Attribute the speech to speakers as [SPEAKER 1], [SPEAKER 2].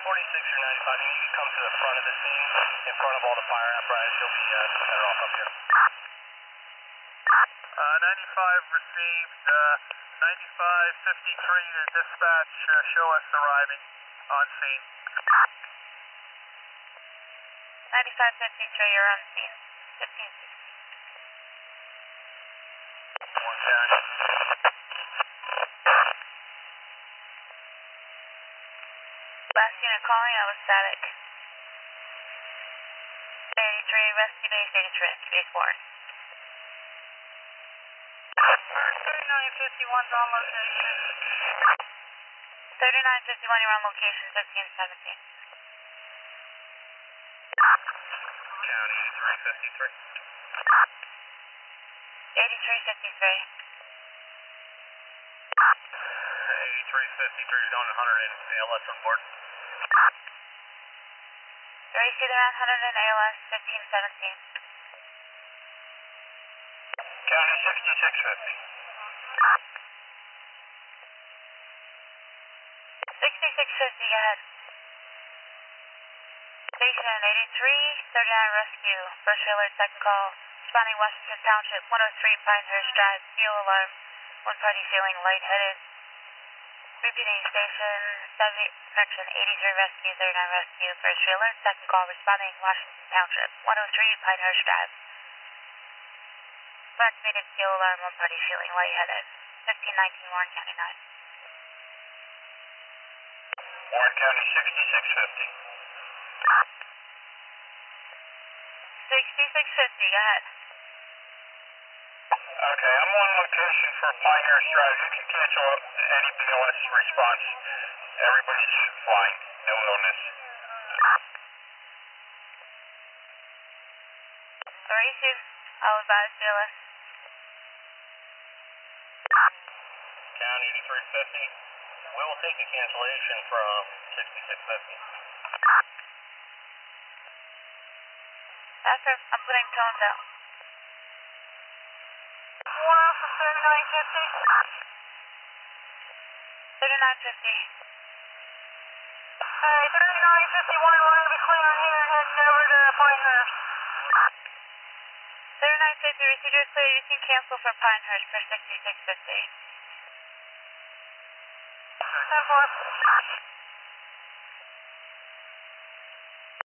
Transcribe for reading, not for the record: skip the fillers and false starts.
[SPEAKER 1] 46 or 95, you need to come to the front of the scene, in front of all the fire apparatus. You'll be better off up here. 95 received, 9553 to dispatch, show us arriving on scene.
[SPEAKER 2] 9553, you're on scene. 15.
[SPEAKER 1] Warren County.
[SPEAKER 2] Last unit calling, I was static. 83, rescue base, 83, rescue base, Warren.
[SPEAKER 3] 3951's on location.
[SPEAKER 2] 3951, you're on location, 1517.
[SPEAKER 1] County 8353.
[SPEAKER 2] 8353.
[SPEAKER 1] 8353 is on 100 and ALS on board.
[SPEAKER 2] Receive the round 100 and ALS, 1517.
[SPEAKER 1] County 6650.
[SPEAKER 2] 6650, go ahead. Station 83, 39 rescue. First alert, second call. Responding Washington Township, 103 Pinehurst Drive. Fuel alarm. One party feeling lightheaded. Repeating station 83 rescue, 39 rescue. First alert, second call. Responding Washington Township, 103 Pinehurst Drive. Activated fuel alarm. One party feeling lightheaded. 1519 Warren County 9.
[SPEAKER 1] Warren County 6650.
[SPEAKER 2] 6650, go ahead.
[SPEAKER 1] Okay, I'm on location for Pinehurst Drive. You can cancel any POS response. Everybody's fine. No illness.
[SPEAKER 2] Receive. I'll advise BLS.
[SPEAKER 1] County 8350. We will take a cancellation from 6650.
[SPEAKER 2] After, I'm putting tones out.
[SPEAKER 3] 1 from 3950.
[SPEAKER 2] 3950.
[SPEAKER 3] Hey, 3951, we're going to be clearing here and heading over to Pinehurst.
[SPEAKER 2] 3950, receive your clear. You can cancel for Pinehurst for 6650.
[SPEAKER 3] 10-4.